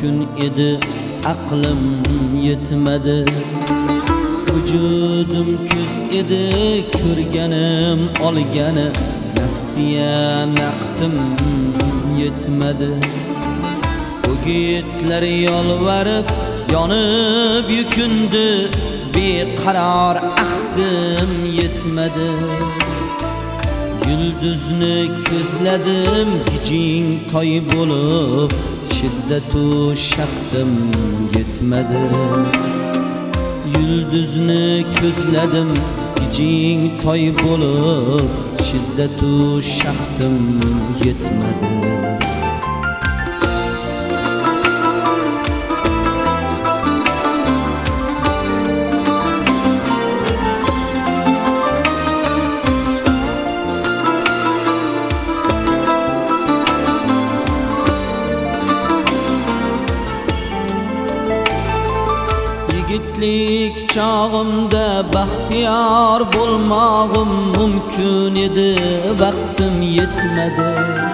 mümkün edi, aqlim yetmedi. Vücudum küz edi, ko'rganim olgani, nasiya naqdim yetmedi. O'gitlar yolvarib, yonib yukindi, beqaror ahdim yetmedi. Yulduzni ko'zladim, gijing toy bo'lib, shiddatu shaqdim yetmedi. Yulduzni ko'zladim, gijing toy bo'lib, shiddatu shaqdim yetmedi. Yigitlik çağımda baxtiyor bo'lmog'im mumkin edi, vaqtim yetmedi.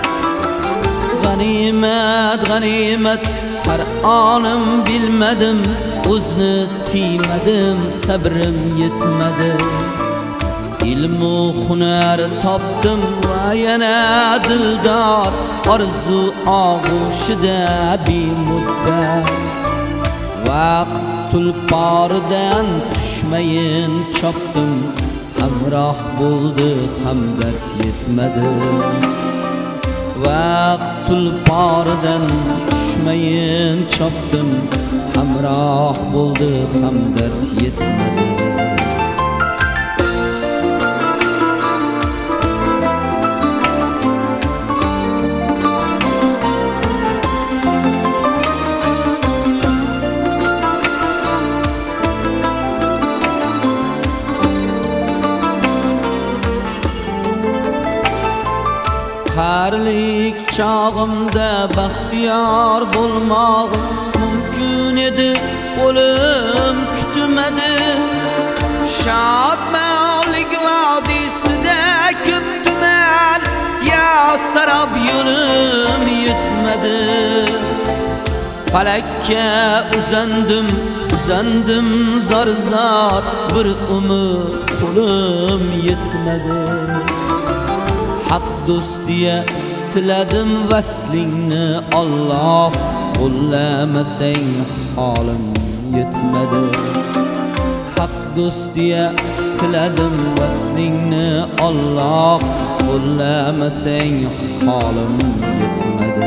G'animat, g'animat har onim bilmadim, o'zni tiymadim, sabrim yetmedi. Ilmu hunar topdim va yana dildor, orzu og'ushida bemuddat. Vaqt tulporidan tushmayin chopdim, hamroh bo'ldi, hamdard yetmedi. Vaqt tulporidan tushmayin chopdim, hamroh bo'ldi, hamdard yetmedi. Qarlik çağımda baxtiyor bo'lmog'im mumkin edi, o'lim kutmadi. Shodmonlik vodisida ko'p tuman, yo sarob yo'lim yetmadi. Falakka uzandim, uzandim zor-zor, bir umr qo'lim yetmadi. Haq do'stiya tiladim vaslingni, Alloh qo'llamasang holim yetmadi. Haq do'stiya tiladim vaslingni, Alloh qo'llamasang holim yetmadi.